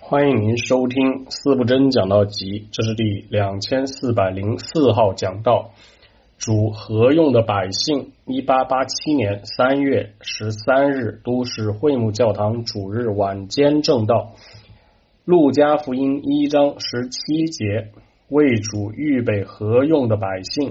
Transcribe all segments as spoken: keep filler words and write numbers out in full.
欢迎您收听四不真讲道集，这是第两千四百零四号讲道。主合用的百姓。一八八七年三月十三日，都市会幕教堂主日晚间正道。路加福音一章十七节，为主预备合用的百姓。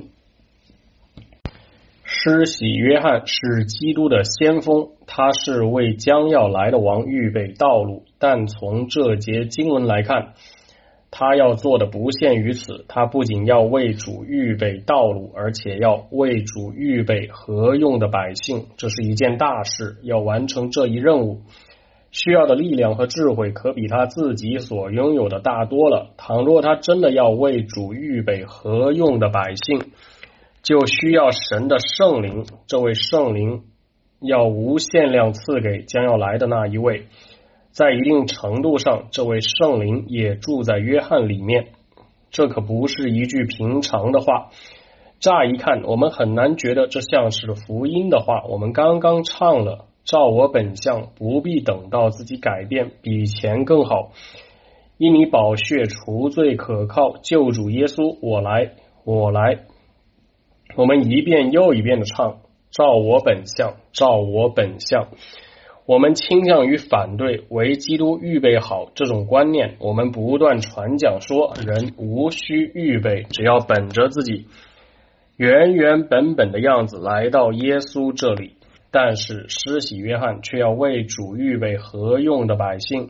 施洗约翰是基督的先锋，他是为将要来的王预备道路，但从这节经文来看，他要做的不限于此，他不仅要为主预备道路，而且要为主预备合用的百姓，这是一件大事。要完成这一任务，需要的力量和智慧可比他自己所拥有的大多了。倘若他真的要为主预备合用的百姓，就需要神的圣灵，这位圣灵要无限量赐给将要来的那一位。在一定程度上，这位圣灵也住在约翰里面。这可不是一句平常的话，乍一看我们很难觉得这像是福音的话。我们刚刚唱了照我本相，不必等到自己改变，比前更好，因你宝血除罪可靠，救主耶稣，我来我来。我们一遍又一遍的唱照我本相，照我本相。我们倾向于反对为基督预备好这种观念，我们不断传讲说人无需预备，只要本着自己原原本本的样子来到耶稣这里。但是施洗约翰却要为主预备合用的百姓。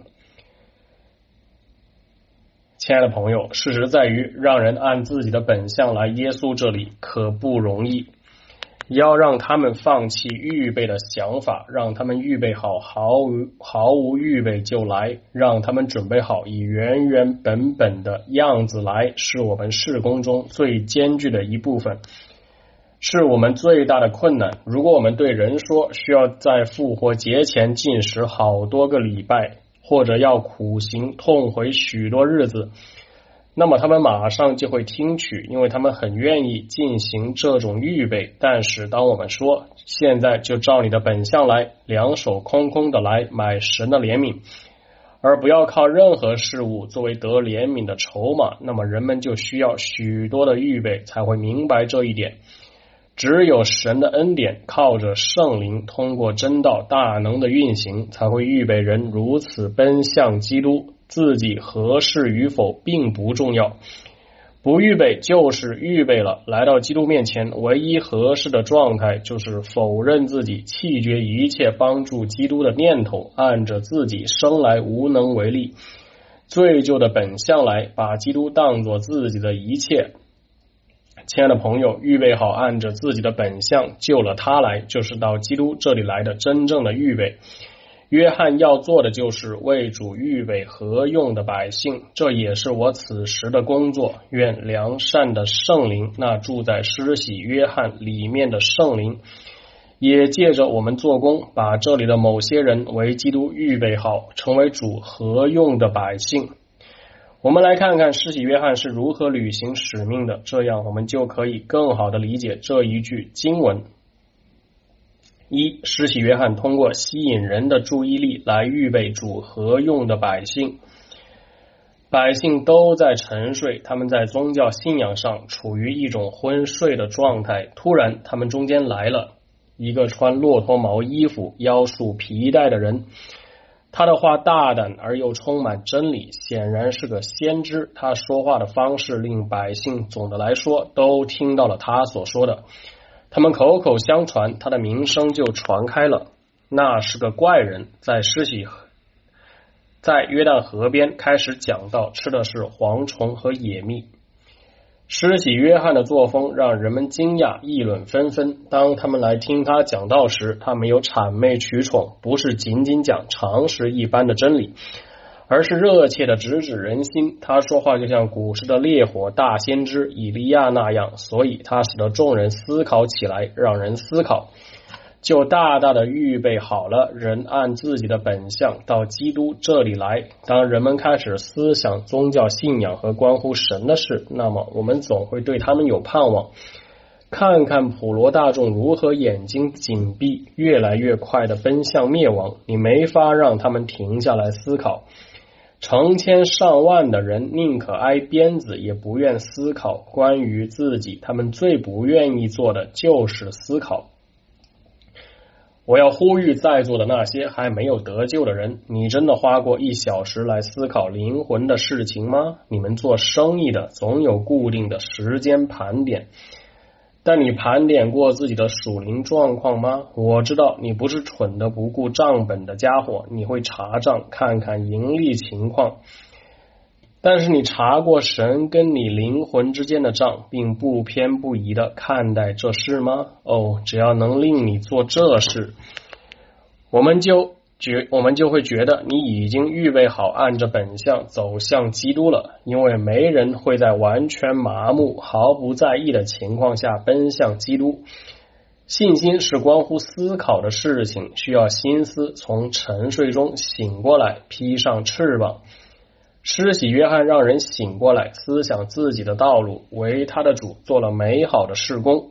亲爱的朋友，事实在于让人按自己的本相来耶稣这里可不容易，要让他们放弃预备的想法，让他们预备好毫无毫无预备就来，让他们准备好以原原本本的样子来，是我们事工中最艰巨的一部分，是我们最大的困难。如果我们对人说需要在复活节前禁食好多个礼拜，或者要苦行痛悔许多日子，那么他们马上就会听取，因为他们很愿意进行这种预备。但是当我们说现在就照你的本相来，两手空空的来买神的怜悯，而不要靠任何事物作为得怜悯的筹码，那么人们就需要许多的预备才会明白这一点。只有神的恩典，靠着圣灵通过真道大能的运行，才会预备人如此奔向基督。自己合适与否并不重要，不预备就是预备了。来到基督面前，唯一合适的状态就是否认自己，弃绝一切帮助基督的念头，按着自己生来无能为力罪疚的本相来，把基督当作自己的一切。亲爱的朋友，预备好按着自己的本相救了他来，就是到基督这里来的真正的预备。约翰要做的就是为主预备合用的百姓，这也是我此时的工作。愿良善的圣灵，那住在施洗约翰里面的圣灵，也借着我们做工，把这里的某些人为基督预备好，成为主合用的百姓。我们来看看施洗约翰是如何履行使命的，这样我们就可以更好的理解这一句经文。一、施洗约翰通过吸引人的注意力来预备主合用的百姓。百姓都在沉睡，他们在宗教信仰上处于一种昏睡的状态。突然他们中间来了一个穿骆驼毛衣服、腰束皮带的人，他的话大胆而又充满真理，显然是个先知。他说话的方式令百姓总的来说都听到了他所说的，他们口口相传，他的名声就传开了。那是个怪人，在施洗在约旦河边开始讲道，吃的是蝗虫和野蜜。施洗约翰的作风让人们惊讶，议论纷纷。当他们来听他讲道时，他没有谄媚取宠，不是仅仅讲常识一般的真理，而是热切的直指人心。他说话就像古时的烈火大先知以利亚那样，所以他使得众人思考起来，让人思考，就大大的预备好了人按自己的本相到基督这里来。当人们开始思想宗教信仰和关乎神的事，那么我们总会对他们有盼望。看看普罗大众如何眼睛紧闭，越来越快的奔向灭亡，你没法让他们停下来思考。 成千上万的人宁可挨鞭子，也不愿思考关于自己，他们最不愿意做的就是思考。我要呼吁在座的那些还没有得救的人，你真的花过一小时来思考灵魂的事情吗？你们做生意的总有固定的时间盘点，但你盘点过自己的属灵状况吗？我知道你不是蠢的不顾账本的家伙，你会查账看看盈利情况，但是你查过神跟你灵魂之间的账，并不偏不倚的看待这事吗？哦，只要能令你做这事，我们就觉我们就会觉得你已经预备好按着本相走向基督了，因为没人会在完全麻木毫不在意的情况下奔向基督。信心是关乎思考的事情，需要心思从沉睡中醒过来，披上翅膀。施洗约翰让人醒过来，思想自己的道路，为他的主做了美好的事工。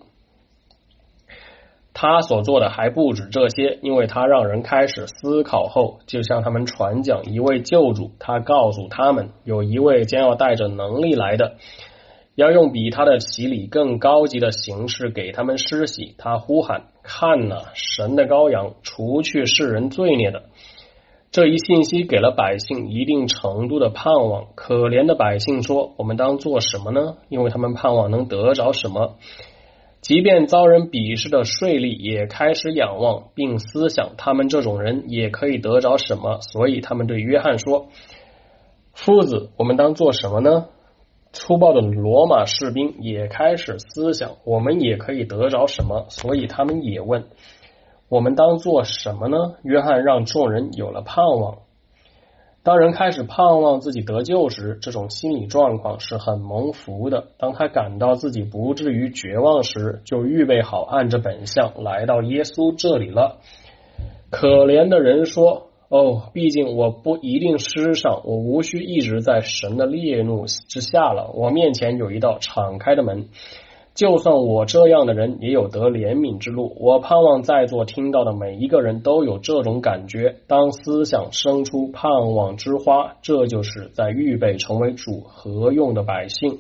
他所做的还不止这些，因为他让人开始思考后，就向他们传讲一位救主。他告诉他们，有一位将要带着能力来的，要用比他的洗礼更高级的形式给他们施洗。他呼喊：看哪，神的羔羊，除去世人罪孽的。这一信息给了百姓一定程度的盼望。可怜的百姓说，我们当做什么呢？因为他们盼望能得着什么。即便遭人鄙视的税吏也开始仰望，并思想他们这种人也可以得着什么，所以他们对约翰说，夫子，我们当做什么呢？粗暴的罗马士兵也开始思想，我们也可以得着什么，所以他们也问，我们当做什么呢？约翰让众人有了盼望。当人开始盼望自己得救时，这种心理状况是很蒙福的。当他感到自己不至于绝望时，就预备好按着本相来到耶稣这里了。可怜的人说，哦，毕竟我不一定失上，我无需一直在神的烈怒之下了。我面前有一道敞开的门，就算我这样的人也有得怜悯之路。我盼望在座听到的每一个人都有这种感觉。当思想生出盼望之花，这就是在预备成为主合用的百姓。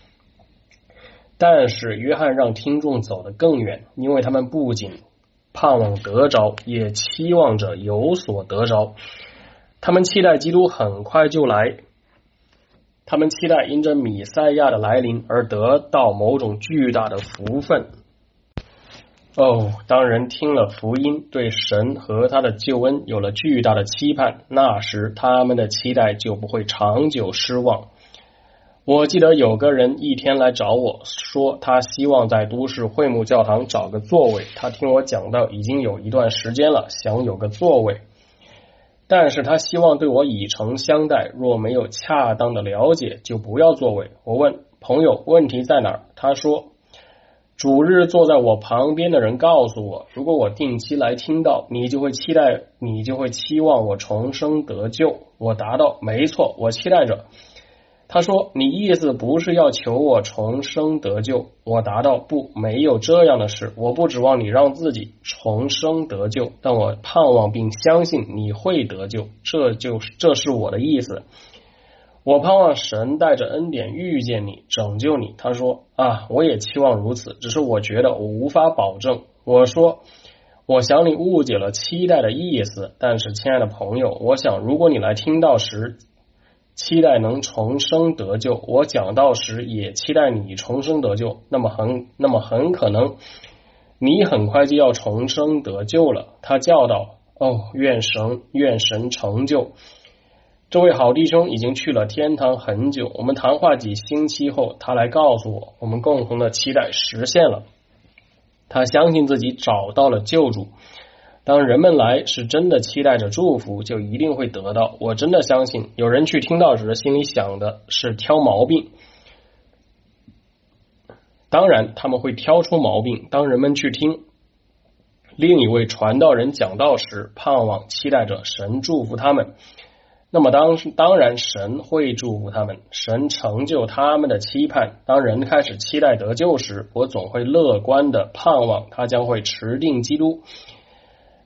但是约翰让听众走得更远，因为他们不仅盼望得着，也期望着有所得着。他们期待基督很快就来，他们期待因着弥赛亚的来临而得到某种巨大的福分。哦，当人听了福音，对神和他的救恩有了巨大的期盼，那时他们的期待就不会长久失望。我记得有个人一天来找我说，他希望在都市会幕教堂找个座位。他听我讲到已经有一段时间了，想有个座位，但是他希望对我以诚相待，若没有恰当的了解，就不要座位。我问朋友问题在哪儿，他说主日坐在我旁边的人告诉我，如果我定期来听到，你就会期待，你就会期望我重生得救。我答道没错，我期待着。他说你意思不是要求我重生得救？我答道不，没有这样的事，我不指望你让自己重生得救，但我盼望并相信你会得救，这就是这是我的意思。我盼望神带着恩典遇见你，拯救你。他说啊，我也期望如此，只是我觉得我无法保证。我说我想你误解了期待的意思，但是亲爱的朋友，我想如果你来听到时期待能重生得救，我讲到时也期待你重生得救，那么很那么很可能你很快就要重生得救了。他教导哦，愿神愿神成就。这位好弟兄已经去了天堂很久，我们谈话几星期后，他来告诉我，我们共同的期待实现了。他相信自己找到了救主。当人们来是真的期待着祝福，就一定会得到。我真的相信，有人去听到时心里想的是挑毛病，当然他们会挑出毛病。当人们去听另一位传道人讲道时，盼望期待着神祝福他们，那么当当然神会祝福他们，神成就他们的期盼。当人开始期待得救时，我总会乐观的盼望他将会持定基督。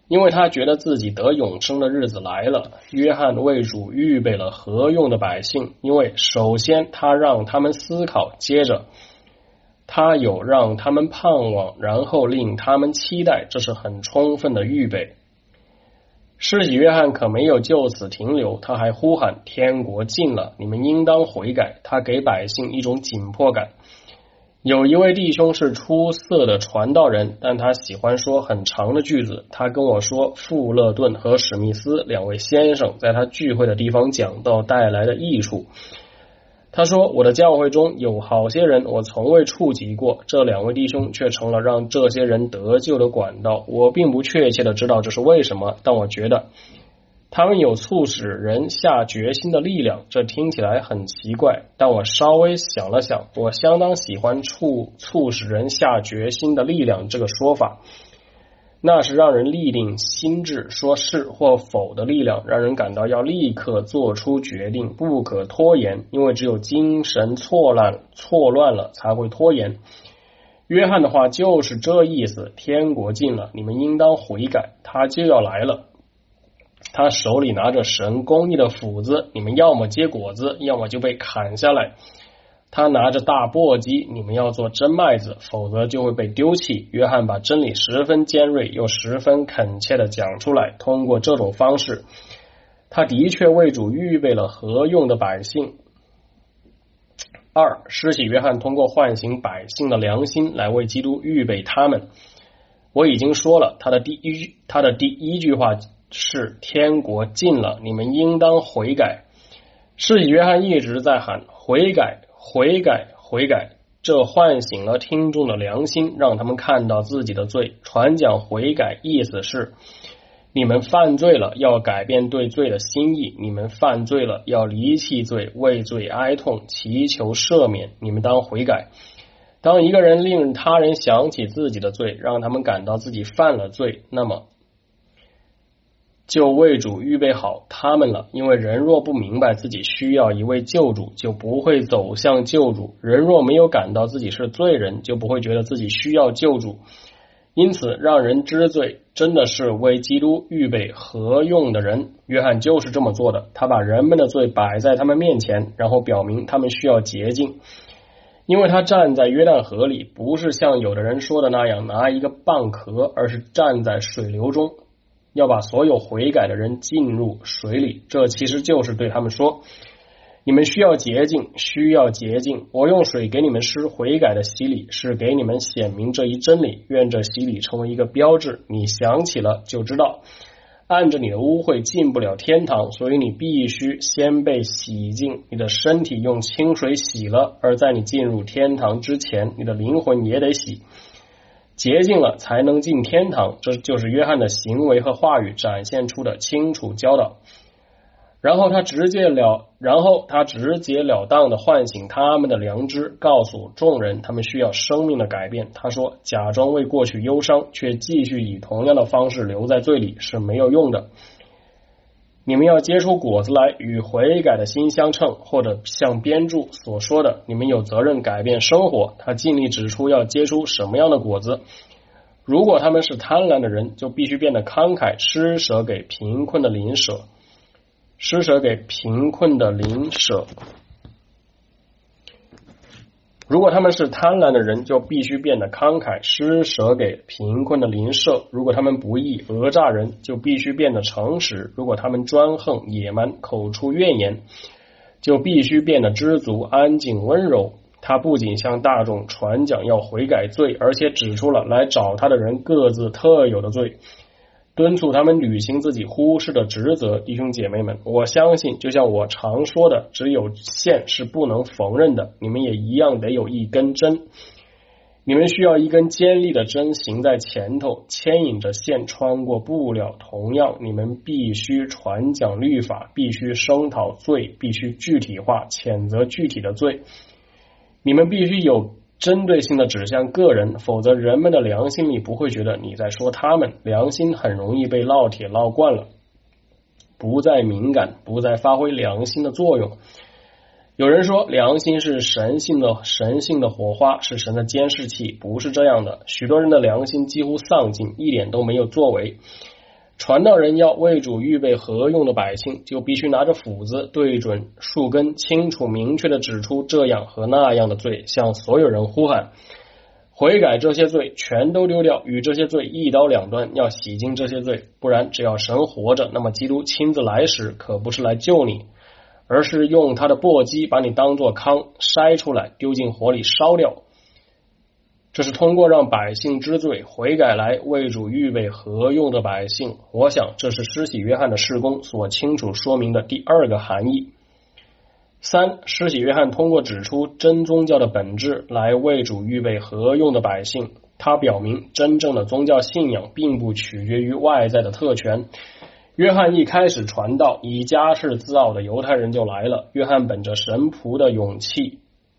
因为他觉得自己得永生的日子来了。约翰为主预备了合用的百姓，因为首先他让他们思考，接着他有让他们盼望，然后令他们期待，这是很充分的预备。施洗约翰可没有就此停留，他还呼喊天国近了，你们应当悔改。他给百姓一种紧迫感。有一位弟兄是出色的传道人，但他喜欢说很长的句子。他跟我说，富勒顿和史密斯两位先生在他聚会的地方讲道带来的益处。他说，我的教会中有好些人我从未触及过，这两位弟兄却成了让这些人得救的管道。我并不确切的知道这是为什么，但我觉得他们有促使人下决心的力量。这听起来很奇怪，但我稍微想了想，我相当喜欢促促使人下决心的力量这个说法。那是让人立定心智，说是或否的力量，让人感到要立刻做出决定，不可拖延，因为只有精神错乱错乱了才会拖延。约翰的话就是这意思，天国近了，你们应当悔改，他就要来了。他手里拿着神公义的斧子，你们要么结果子，要么就被砍下来。他拿着大簸箕，你们要做真麦子，否则就会被丢弃。约翰把真理十分尖锐又十分恳切地讲出来，通过这种方式，他的确为主预备了合用的百姓。二，施洗约翰通过唤醒百姓的良心来为基督预备他们。我已经说了，他的第一他的第一句话是天国近了，你们应当悔改。施洗约翰一直在喊悔改悔改悔改，这唤醒了听众的良心，让他们看到自己的罪。传讲悔改意思是，你们犯罪了，要改变对罪的心意，你们犯罪了，要离弃罪，为罪哀痛，祈求赦免，你们当悔改。当一个人令他人想起自己的罪，让他们感到自己犯了罪，那么就为主预备好他们了。因为人若不明白自己需要一位救主，就不会走向救主。人若没有感到自己是罪人，就不会觉得自己需要救主。因此让人知罪真的是为基督预备合用的人。约翰就是这么做的，他把人们的罪摆在他们面前，然后表明他们需要洁净。因为他站在约旦河里，不是像有的人说的那样拿一个蚌壳，而是站在水流中，要把所有悔改的人进入水里。这其实就是对他们说，你们需要洁净，需要洁净。我用水给你们施悔改的洗礼，是给你们显明这一真理。愿这洗礼成为一个标志，你想起了就知道，按着你的污秽进不了天堂，所以你必须先被洗净。你的身体用清水洗了，而在你进入天堂之前，你的灵魂也得洗。洁净了才能进天堂，这就是约翰的行为和话语展现出的清楚教导。然后他直截了，然后他直截了当的唤醒他们的良知，告诉众人他们需要生命的改变。他说，假装为过去忧伤，却继续以同样的方式留在罪里是没有用的。你们要结出果子来，与悔改的心相称，或者像编著所说的，你们有责任改变生活。他尽力指出要结出什么样的果子。如果他们是贪婪的人，就必须变得慷慨，施舍给贫困的邻舍。施舍给贫困的邻舍。如果他们是贪婪的人，就必须变得慷慨，施舍给贫困的邻舍。如果他们不义讹诈人，就必须变得诚实。如果他们专横野蛮，口出怨言，就必须变得知足安静温柔。他不仅向大众传讲要悔改罪，而且指出了来找他的人各自特有的罪，敦促他们履行自己忽视的职责。弟兄姐妹们，我相信就像我常说的，只有线是不能缝纫的，你们也一样得有一根针。你们需要一根尖利的针行在前头，牵引着线穿过布料。同样，你们必须传讲律法，必须声讨罪，必须具体化谴责具体的罪。你们必须有针对性的指向个人，否则人们的良心里不会觉得你在说他们。良心很容易被烙铁烙惯了，不再敏感，不再发挥良心的作用。有人说良心是神性的神性的火花，是神的监视器，不是这样的。许多人的良心几乎丧尽，一点都没有作为。 传道人要为主预备合用的百姓，就必须拿着斧子对准树根，清楚明确的指出这样和那样的罪，向所有人呼喊悔改，这些罪全都丢掉，与这些罪一刀两断，要洗净这些罪。不然只要神活着，那么基督亲自来时可不是来救你，而是用他的簸箕把你当作糠筛出来，丢进火里烧掉。这是通过让百姓知罪悔改来为主预备合用的百姓。我想这是施洗约翰的事工所清楚说明的第二个含义。三，施洗约翰通过指出真宗教的本质来为主预备合用的百姓。他表明真正的宗教信仰并不取决于外在的特权。约翰一开始传道，以家世自傲的犹太人就来了。约翰本着神仆的勇气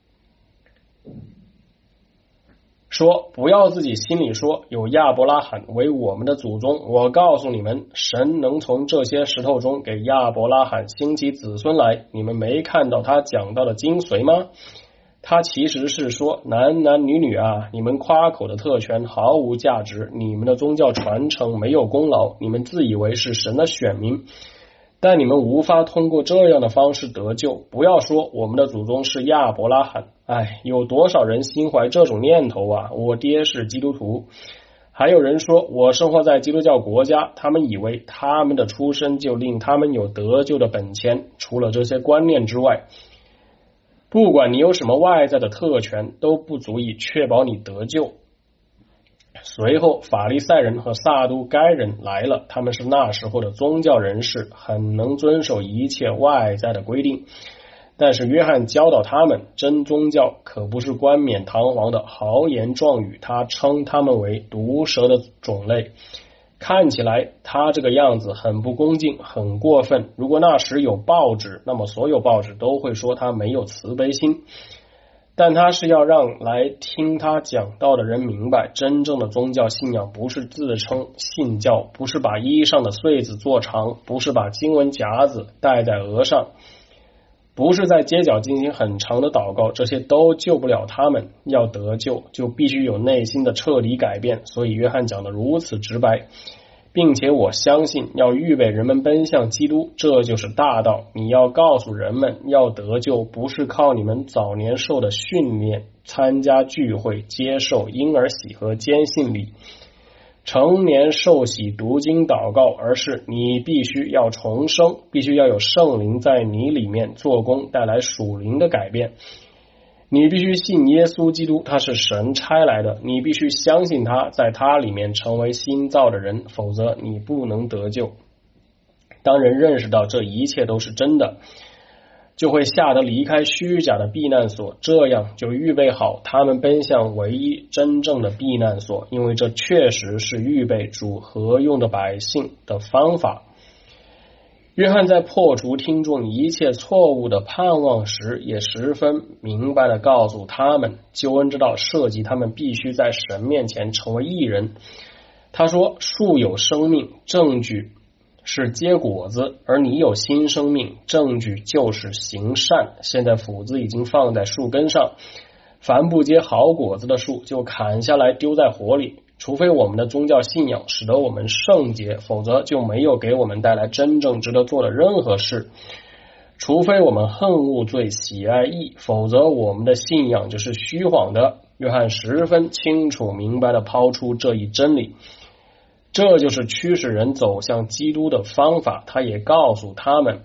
说，不要自己心里说有亚伯拉罕为我们的祖宗，我告诉你们，神能从这些石头中给亚伯拉罕兴起子孙来。你们没看到他讲到的精髓吗？他其实是说，男男女女啊，你们夸口的特权毫无价值，你们的宗教传承没有功劳，你们自以为是神的选民，但你们无法通过这样的方式得救。不要说我们的祖宗是亚伯拉罕，哎，有多少人心怀这种念头啊？我爹是基督徒。还有人说我生活在基督教国家，他们以为他们的出身就令他们有得救的本钱。除了这些观念之外，不管你有什么外在的特权，都不足以确保你得救。随后法利赛人和撒都该人来了，他们是那时候的宗教人士，很能遵守一切外在的规定。但是约翰教导他们，真宗教可不是冠冕堂皇的豪言壮语，他称他们为毒蛇的种类。看起来他这个样子很不恭敬，很过分。如果那时有报纸，那么所有报纸都会说他没有慈悲心。但他是要让来听他讲道的人明白，真正的宗教信仰不是自称信教，不是把衣上的穗子做长，不是把经文夹子戴在额上，不是在街角进行很长的祷告，这些都救不了他们。要得救，就必须有内心的彻底改变。所以约翰讲得如此直白，并且我相信要预备人们奔向基督，这就是大道。你要告诉人们，要得救不是靠你们早年受的训练，参加聚会，接受婴儿洗和坚信礼，成年受洗读经祷告，而是你必须要重生，必须要有圣灵在你里面做工，带来属灵的改变。你必须信耶稣基督，他是神差来的，你必须相信他，在他里面成为新造的人，否则你不能得救。当人认识到这一切都是真的，就会吓得离开虚假的避难所，这样就预备好他们奔向唯一真正的避难所，因为这确实是预备主合用的百姓的方法。约翰在破除听众一切错误的盼望时，也十分明白地告诉他们，救恩之道涉及他们必须在神面前成为义人。他说，树有生命，证据是结果子，而你有新生命，证据就是行善。现在斧子已经放在树根上，凡不结好果子的树就砍下来丢在火里。除非我们的宗教信仰使得我们圣洁，否则就没有给我们带来真正值得做的任何事。除非我们恨恶罪，喜爱义，否则我们的信仰就是虚晃的。约翰十分清楚明白地抛出这一真理，这就是驱使人走向基督的方法。他也告诉他们，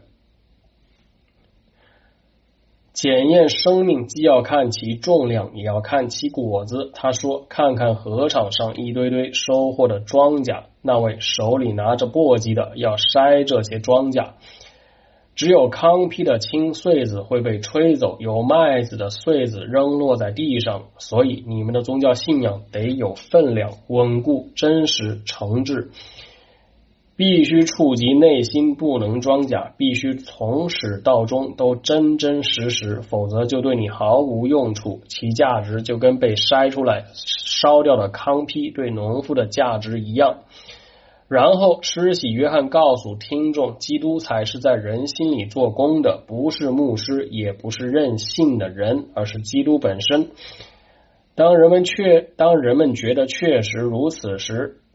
检验生命既要看其重量，也要看其果子。他说，看看禾场上一堆堆收获的庄稼，那位手里拿着簸箕的要筛这些庄稼。只有糠坯的青穗子会被吹走，有麦子的穗子扔落在地上。所以你们的宗教信仰得有分量，稳固、真实、诚挚，必须触及内心，不能装假，必须从始到终都真真实实，否则就对你毫无用处，其价值就跟被筛出来烧掉的糠坯对农夫的价值一样。然后施洗约翰告诉听众，基督才是在人心里做工的，不是牧师，也不是任性的人，而是基督本身。当人们确当人们觉得确实如此时，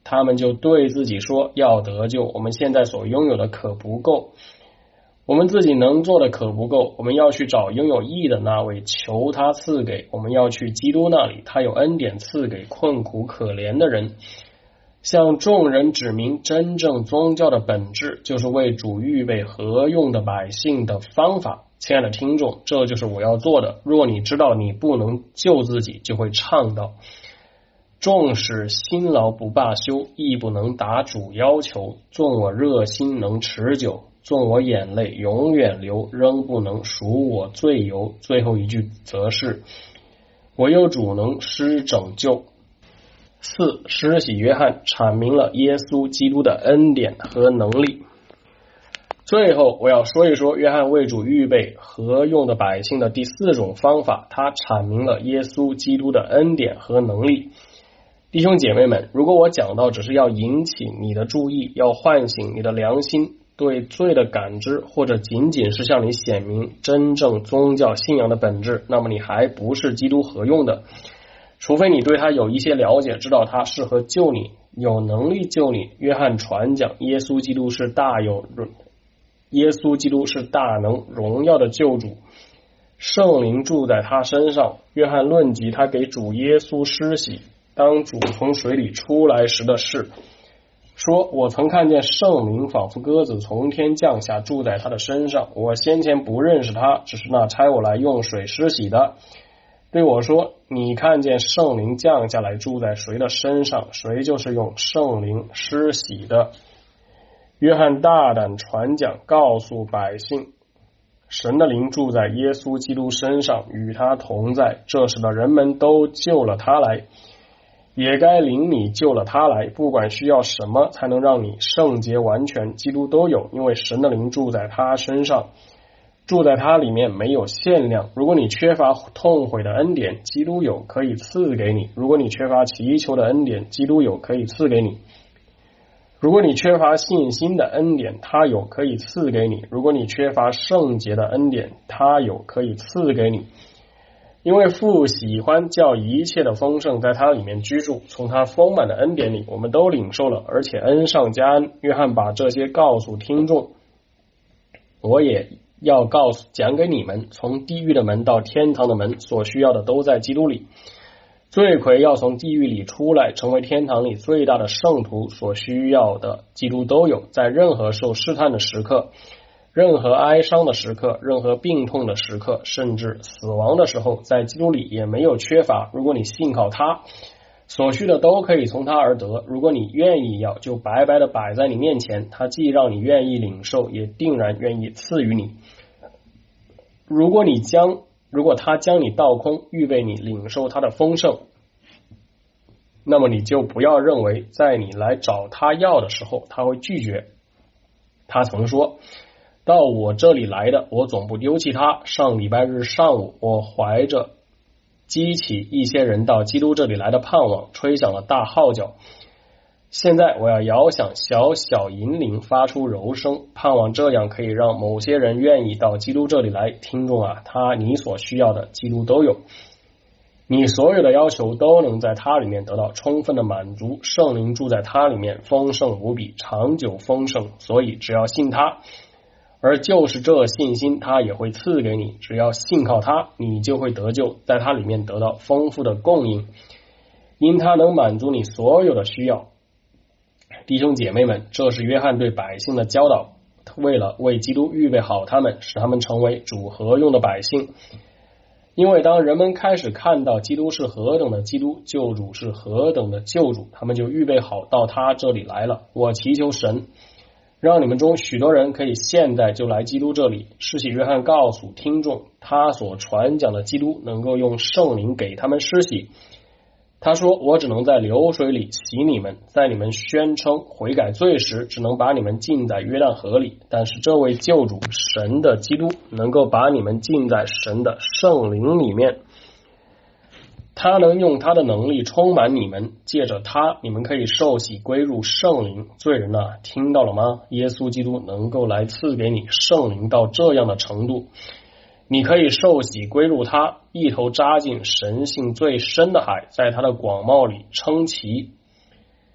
他们就对自己说，要得救，我们现在所拥有的可不够，我们自己能做的可不够，我们要去找拥有义的那位，求他赐给，我们要去基督那里，他有恩典赐给困苦可怜的人，向众人指明真正宗教的本质，就是为主预备合用的百姓的方法。亲爱的听众，这就是我要做的。若你知道你不能救自己，就会倡导纵使辛劳不罢休，亦不能达主要求，纵我热心能持久，纵我眼泪永远流，仍不能赎我罪由。最后一句则是唯有主能施拯救。四、施洗约翰阐明了耶稣基督的恩典和能力。最后我要说一说约翰为主预备合用的百姓的第四种方法，他阐明了耶稣基督的恩典和能力。弟兄姐妹们，如果我讲到只是要引起你的注意，要唤醒你的良心对罪的感知，或者仅仅是向你显明真正宗教信仰的本质，那么你还不是基督合用的，除非你对他有一些了解，知道他适合救你，有能力救你。约翰传讲耶稣基督是大有耶稣基督是大能荣耀的救主，圣灵住在他身上。约翰论及他给主耶稣施洗，当主从水里出来时的事，说我曾看见圣灵仿佛鸽子从天降下，住在他的身上。我先前不认识他，只是那差我来用水施洗的对我说，你看见圣灵降下来住在谁的身上，谁就是用圣灵施洗的。约翰大胆传讲，告诉百姓，神的灵住在耶稣基督身上，与他同在，这使得人们都救了他来，也该领你救了他来。不管需要什么才能让你圣洁完全，基督都有，因为神的灵住在他身上，住在他里面没有限量。如果你缺乏痛悔的恩典，基督有，可以赐给你；如果你缺乏祈求的恩典，基督有，可以赐给你；如果你缺乏信心的恩典，他有，可以赐给你；如果你缺乏圣洁的恩典，他有，可以赐给你。因为父喜欢叫一切的丰盛在他里面居住，从他丰满的恩典里我们都领受了，而且恩上加恩。约翰把这些告诉听众，我也要告诉讲给你们，从地狱的门到天堂的门，所需要的都在基督里。罪魁要从地狱里出来，成为天堂里最大的圣徒，所需要的基督都有。在任何受试探的时刻，任何哀伤的时刻，任何病痛的时刻，甚至死亡的时候，在基督里也没有缺乏。如果你信靠他，所需的都可以从他而得。如果你愿意要，就白白的摆在你面前，他既让你愿意领受，也定然愿意赐予你。如果你将如果他将你倒空，预备你领受他的丰盛，那么你就不要认为在你来找他要的时候他会拒绝。他曾说，到我这里来的，我总不丢弃他。上礼拜日上午，我怀着激起一些人到基督这里来的盼望，吹响了大号角。现在我要摇响小小银铃，发出柔声，盼望这样可以让某些人愿意到基督这里来。听众啊，他你所需要的基督都有，你所有的要求都能在他里面得到充分的满足。圣灵住在他里面，丰盛无比，长久丰盛，所以只要信他，而就是这信心他也会赐给你。只要信靠他，你就会得救，在他里面得到丰富的供应，因他能满足你所有的需要。弟兄姐妹们，这是约翰对百姓的教导，为了为基督预备好他们，使他们成为主合用的百姓。因为当人们开始看到基督是何等的基督，救主是何等的救主，他们就预备好到他这里来了。我祈求神让你们中许多人可以现在就来基督这里。施洗约翰告诉听众，他所传讲的基督能够用圣灵给他们施洗。他说，我只能在流水里洗你们，在你们宣称悔改罪时，只能把你们浸在约旦河里。但是这位救主神的基督能够把你们浸在神的圣灵里面，他能用他的能力充满你们，借着他你们可以受洗归入圣灵。罪人啊，听到了吗？耶稣基督能够来赐给你圣灵到这样的程度，你可以受洗归入他，一头扎进神性最深的海，在他的广袤里称奇。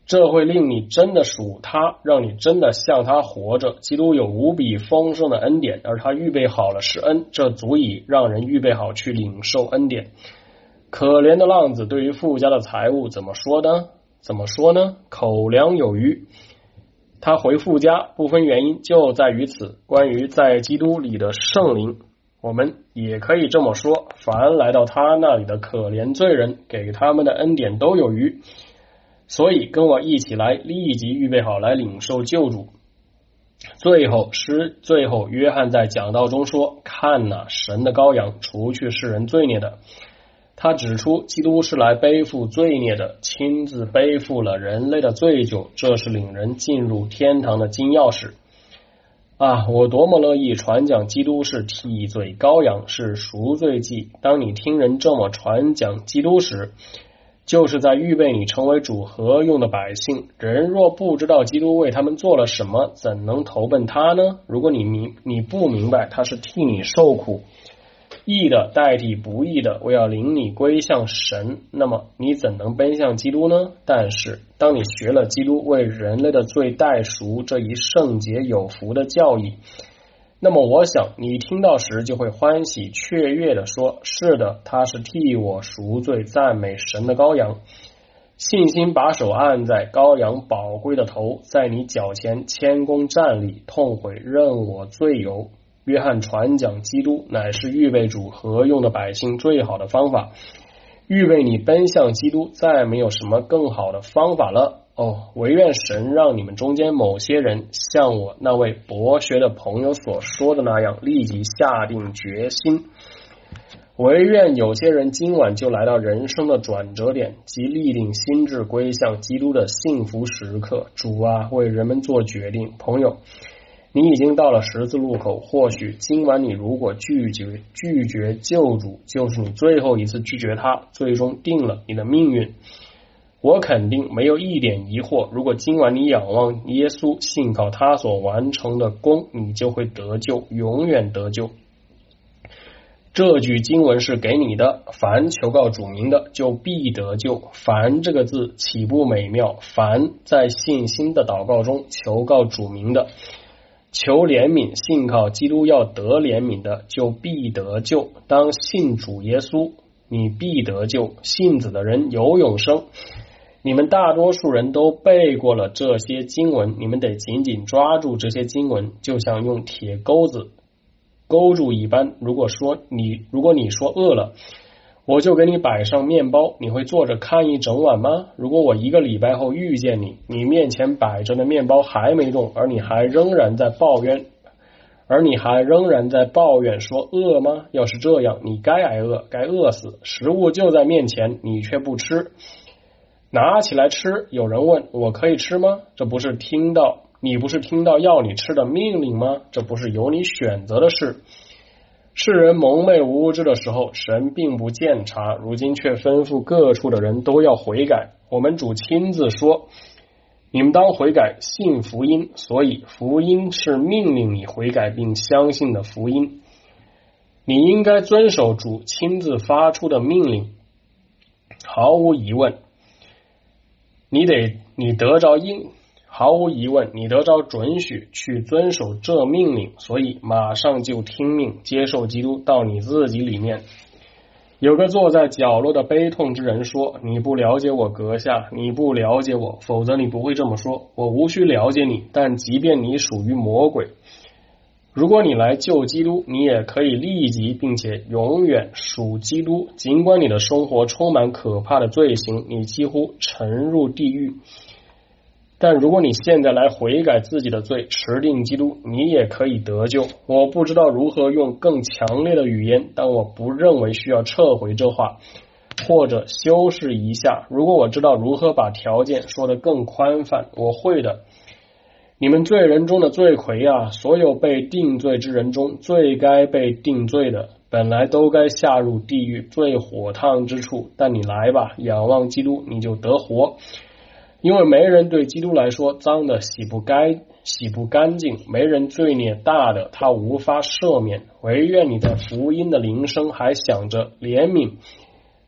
这会令你真的属他，让你真的像他活着。基督有无比丰盛的恩典，而他预备好了施恩，这足以让人预备好去领受恩典。可怜的浪子对于富家的财物怎么说呢？怎么说呢？口粮有余。他回富家部分原因就在于此。关于在基督里的圣灵，我们也可以这么说，凡来到他那里的可怜罪人，给他们的恩典都有余。所以跟我一起来，立即预备好来领受救主。最后是最后约翰在讲道中说，看哪，神的羔羊，除去世人罪孽的。他指出基督是来背负罪孽的，亲自背负了人类的罪疚，这是领人进入天堂的金钥匙啊！我多么乐意传讲基督是替罪羔羊，是赎罪祭。当你听人这么传讲基督时，就是在预备你成为主合用的百姓。人若不知道基督为他们做了什么，怎能投奔他呢？如果你明你不明白他是替你受苦，义的代替不义的，我要领你归向神，那么你怎能奔向基督呢？但是当你学了基督为人类的罪代赎这一圣洁有福的教义，那么我想你听到时就会欢喜雀跃地说，是的，他是替我赎罪赞美神的羔羊。信心把手按在羔羊宝贵的头，在你脚前谦恭站立，痛悔认我罪由。约翰传讲基督乃是预备主合用的百姓最好的方法，预备你奔向基督，再没有什么更好的方法了。哦，唯愿神让你们中间某些人像我那位博学的朋友所说的那样，立即下定决心。唯愿有些人今晚就来到人生的转折点，即立定心志归向基督的幸福时刻。主啊，为人们做决定。朋友，你已经到了十字路口，或许今晚你如果拒绝拒绝救主，就是你最后一次拒绝他，最终定了你的命运。我肯定没有一点疑惑，如果今晚你仰望耶稣，信靠他所完成的功，你就会得救，永远得救。这句经文是给你的，凡求告主名的，就必得救。凡这个字岂不美妙？凡在信心的祷告中求告主名的，求怜悯，信靠基督要得怜悯的，就必得救。当信主耶稣，你必得救。信子的人有永生。你们大多数人都背过了这些经文，你们得紧紧抓住这些经文，就像用铁钩子勾住一般。如果说你如果你说饿了，我就给你摆上面包，你会坐着看一整晚吗？如果我一个礼拜后遇见你，你面前摆着的面包还没动，而你还仍然在抱怨，而你还仍然在抱怨说饿吗？要是这样，你该挨饿，该饿死。食物就在面前，你却不吃，拿起来吃。有人问，我可以吃吗？这不是听到你不是听到要你吃的命令吗？这不是由你选择的事。世人蒙昧无知的时候，神并不鉴察，如今却吩咐各处的人都要悔改。我们主亲自说，你们当悔改，信福音。所以福音是命令你悔改并相信的福音。你应该遵守主亲自发出的命令。毫无疑问，你得你得着应毫无疑问，你得着准许去遵守这命令，所以马上就听命，接受基督到你自己里面。有个坐在角落的悲痛之人说，你不了解我阁下，你不了解我，否则你不会这么说。我无需了解你，但即便你属于魔鬼，如果你来救基督，你也可以立即并且永远属基督。尽管你的生活充满可怕的罪行，你几乎沉入地狱，但如果你现在来悔改自己的罪，持定基督，你也可以得救。我不知道如何用更强烈的语言，但我不认为需要撤回这话，或者修饰一下。如果我知道如何把条件说得更宽泛，我会的。你们罪人中的罪魁啊，所有被定罪之人中最该被定罪的，本来都该下入地狱最火烫之处，但你来吧，仰望基督，你就得活。因为没人对基督来说脏的洗不该洗不干净，没人罪孽大的他无法赦免。唯愿你在福音的铃声还想着怜悯，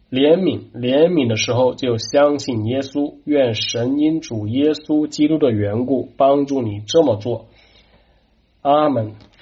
怜悯，怜悯的时候就相信耶稣，愿神因主耶稣基督的缘故帮助你这么做。阿门。